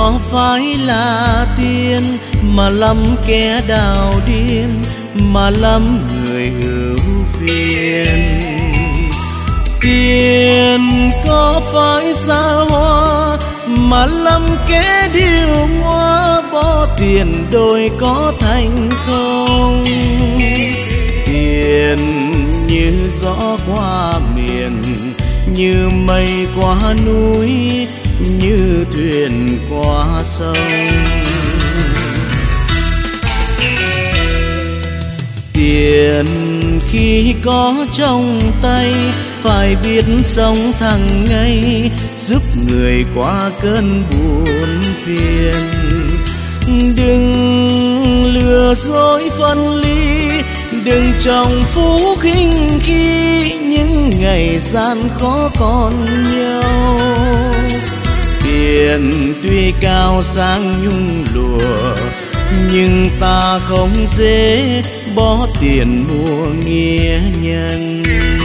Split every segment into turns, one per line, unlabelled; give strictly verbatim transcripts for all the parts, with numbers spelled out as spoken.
có phải là tiền mà lắm kẻ đào điên, mà lắm người ưu phiền. Tiền có phải xa hoa mà lắm kẻ điêu ngoa, bỏ tiền đôi có thành không. Tiền như gió qua miền, như mây qua núi, như thuyền qua sông. Tiền khi có trong tay phải biết sống thẳng ngay, giúp người qua cơn buồn phiền. Đừng lừa dối phân ly, đừng trồng phú khinh khi những ngày gian khó còn nhau. Tiền tuy cao sang nhung lụa, nhưng ta không dễ bỏ tiền mua nghĩa nhân.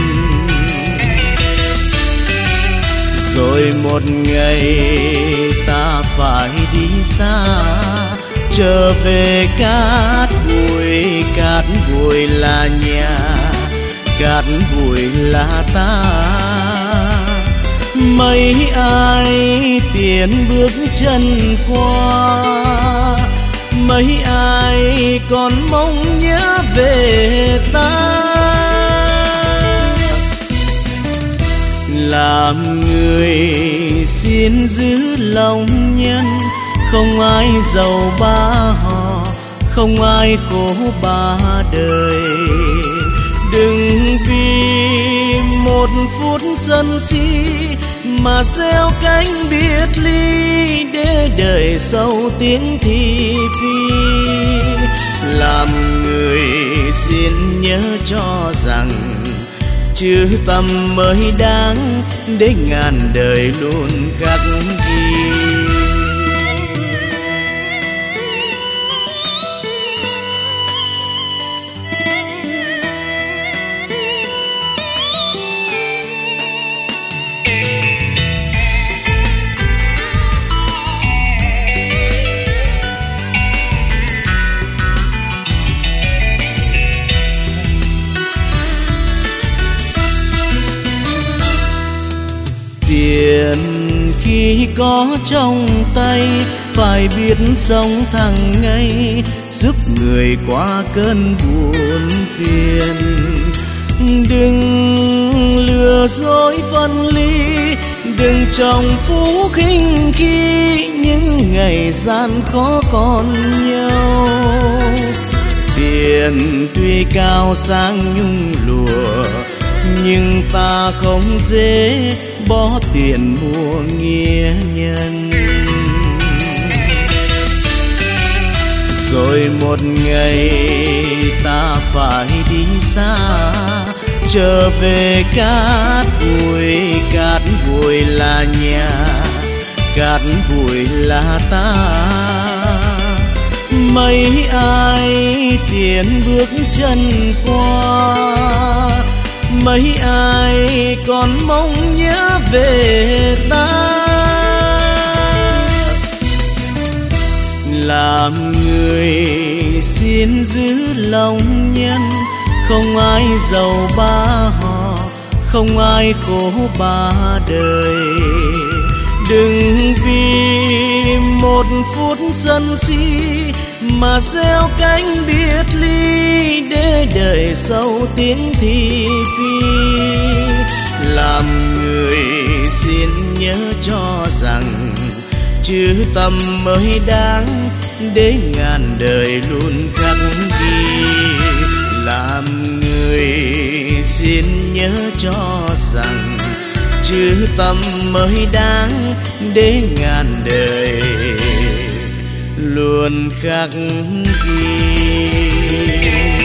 Rồi một ngày ta phải đi xa, trở về cát bụi. Cát bụi là nhà, cát bụi là ta. Mấy ai tiền bước chân qua, mấy ai còn mong nhớ về ta. Làm người xin giữ lòng nhân, không ai giàu ba họ, không ai khổ ba đời. Đừng vì một phút sân si mà gieo cánh biệt ly, để đời sau tiếng thị phi. Làm người xin nhớ cho rằng chữ tâm mới đáng, để ngàn đời luôn khắc ghi. Tiền khi có trong tay phải biết sống thẳng ngay, giúp người qua cơn buồn phiền. Đừng lừa dối phân ly, đừng trồng phú khinh khi những ngày gian khó còn nhau. Tiền tuy cao sang nhung lụa, nhưng ta không dễ bỏ tiền mua nghĩa nhân. Rồi một ngày ta phải đi xa, trở về cát bụi. Cát bụi là nhà, cát bụi là ta. Mấy ai tiền bước chân qua, mấy ai còn mong nhớ về ta. Làm người xin giữ lòng nhân, không ai giàu ba họ, không ai khổ ba đời. Đừng vì một phút sân si mà gieo cánh biệt ly, để đời sau tiếng thị phi. Làm người xin nhớ cho rằng chữ tâm mới đáng, để ngàn đời luôn khắc ghi. Làm người xin nhớ cho rằng chữ tâm mới đáng, để ngàn đời luôn khắc ghi.